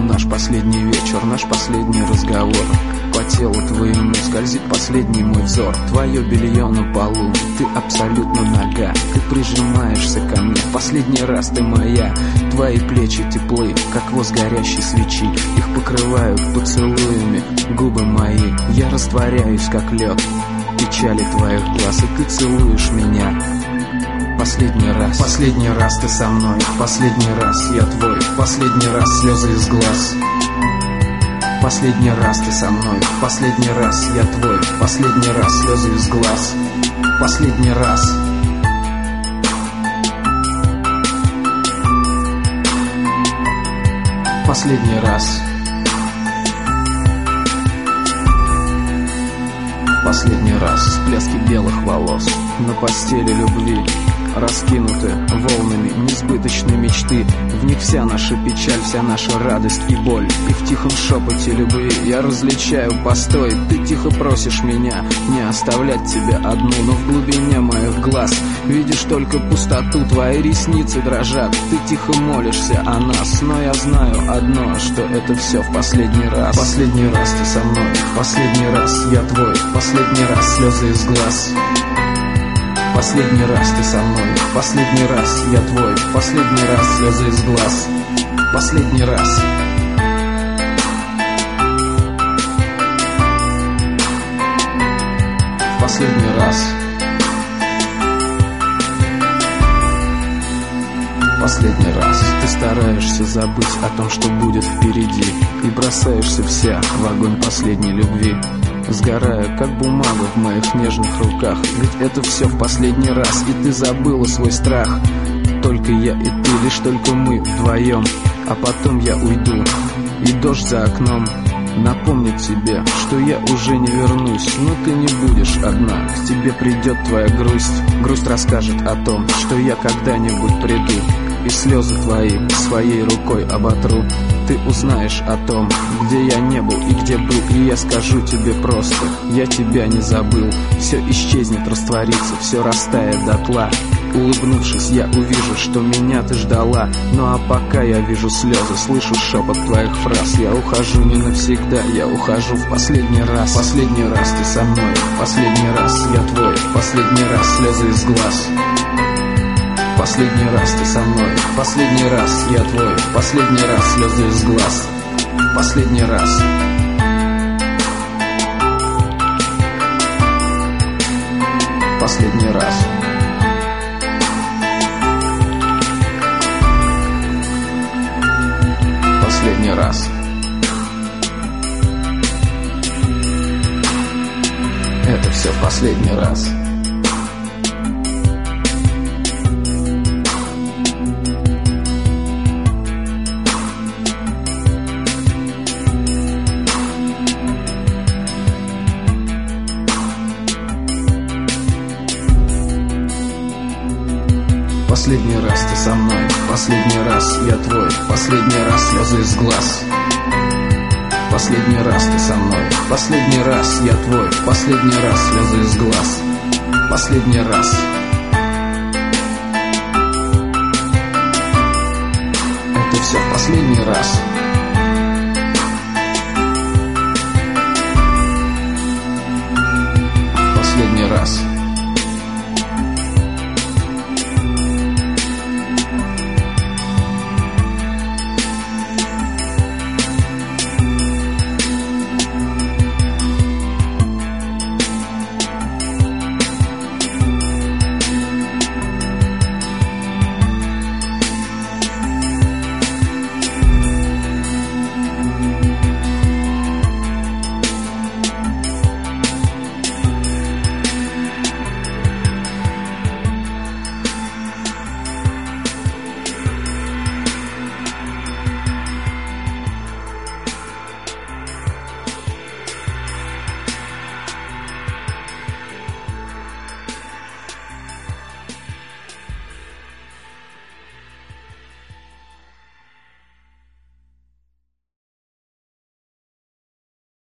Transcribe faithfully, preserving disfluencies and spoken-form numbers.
наш последний вечер, наш последний разговор. По телу твоему скользит последний мой взор. Твое белье на полу, ты абсолютно нага. Ты прижимаешься ко мне, в последний раз ты моя. Твои плечи теплы, как воск горящей свечи. Их покрывают поцелуями губы мои. Я растворяюсь, как лед в печали твоих глаз, и ты целуешь меня. Последний раз, последний раз ты со мной, последний раз я твой, последний раз слезы из глаз. Последний раз ты со мной, последний раз я твой, последний раз слезы из глаз. Последний раз. Последний раз. Последний раз. Всплески белых волос на постели любви, раскинуты волнами несбыточной мечты. В них вся наша печаль, вся наша радость и боль. И в тихом шепоте любви я различаю постой. Ты тихо просишь меня не оставлять тебя одну, но в глубине моих глаз видишь только пустоту. Твои ресницы дрожат, ты тихо молишься о нас, но я знаю одно, что это все в последний раз. Последний раз ты со мной, последний раз я твой, последний раз слезы из глаз. Последний раз ты со мной, последний раз я твой, последний раз слезы из глаз. Последний раз. Последний раз. Последний раз. Ты стараешься забыть о том, что будет впереди, и бросаешься вся в огонь последней любви, сгорая, как бумага в моих нежных руках. Ведь это все в последний раз, и ты забыла свой страх. Только я и ты, лишь только мы вдвоем. А потом я уйду, и дождь за окном напомнит тебе, что я уже не вернусь. Но ты не будешь одна, к тебе придет твоя грусть. Грусть расскажет о том, что я когда-нибудь приду, и слезы твои своей рукой оботру. Ты узнаешь о том, где я не был и где был, и я скажу тебе просто: я тебя не забыл. Все исчезнет, растворится, все растает дотла. Улыбнувшись, я увижу, что меня ты ждала. Ну а пока я вижу слезы, слышу шепот твоих фраз. Я ухожу не навсегда, я ухожу в последний раз. Последний раз ты со мной, последний раз я твой, последний раз слезы из глаз. Последний раз ты со мной, последний раз я твой, последний раз слезы из глаз. Последний раз. Последний раз. Последний раз. Это все в последний раз. Последний раз ты со мной, последний раз я твой, последний раз слезы из глаз. Последний раз ты со мной, последний раз я твой, последний раз слезы из глаз. Последний раз. Это все в последний раз. Последний раз.